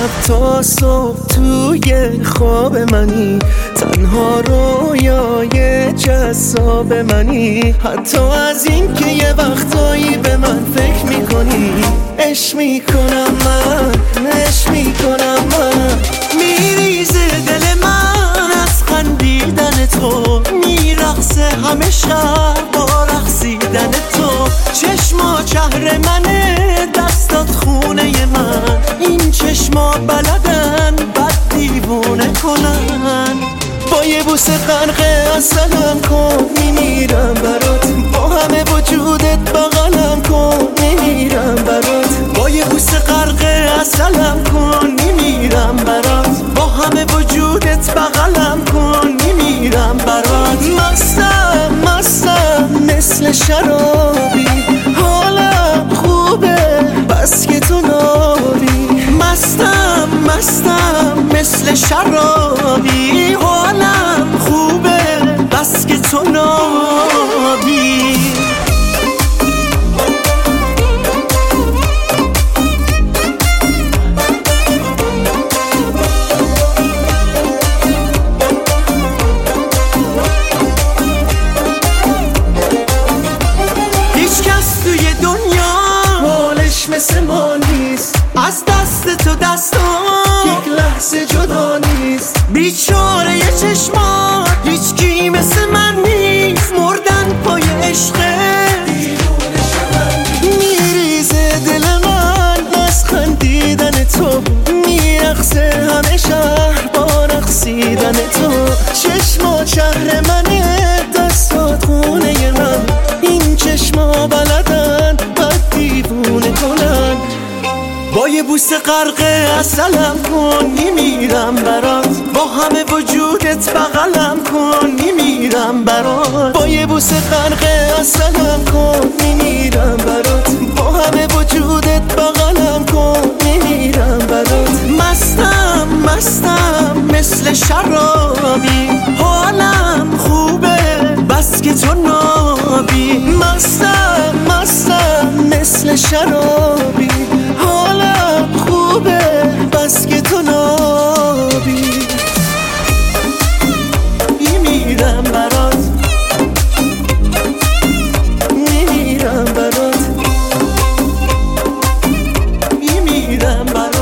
تا صبح توی خواب منی، تنها رویای جذاب منی. حتی از این که یه وقتایی به من فکر میکنی، عشق میکنم من، عشق میکنم من. میریزه دل من از خندیدن تو، میرقصه همه شب با رقصیدن تو. چشما شهر منه، دستات خونه من، این چشما بلدن بد دیوونه کنن. با یه بوسه غرق عسلم کن، میمیرم برات، با همه وجودت بغلم کن، میمیرم برات. با یه بوسه غرق عسلم کن، میمیرم برات، با همه وجودت بغلم کن، میمیرم برات. مستم مستم مثل شرابی، حالم خوبه بس که تو نابی. مستم مستم مثل شرابی، حالم خوبه بس که تو نابی. مثل ما نیست، از دست تو دستم یک لحظه جدا نیست. بیچاره یه چشما هیچ کی مثل من نیست، مردن پای عشقه میریزه دل من از خندیدن تو، میرقصه همه شهر با رقصیدن تو. چشما شهر منه، دستات خونه من، این چشما بلدن بد دیوونه کنن. با یه بوسه غرق عسلم کن، میمیرم برات، با همه وجودت بغلم کن، میمیرم برات. با یه بوسه غرق عسلم کن، میمیرم برات، با همه وجودت بغلم کن، میمیرم برات. مستم مستم مثل شرابی، حالم خوبه بس که تو نابی. مستم مستم مثل شرابی، حالم خوبه بس که تو نابی. میمیرم برات، میمیرم برات، میمیرم برات.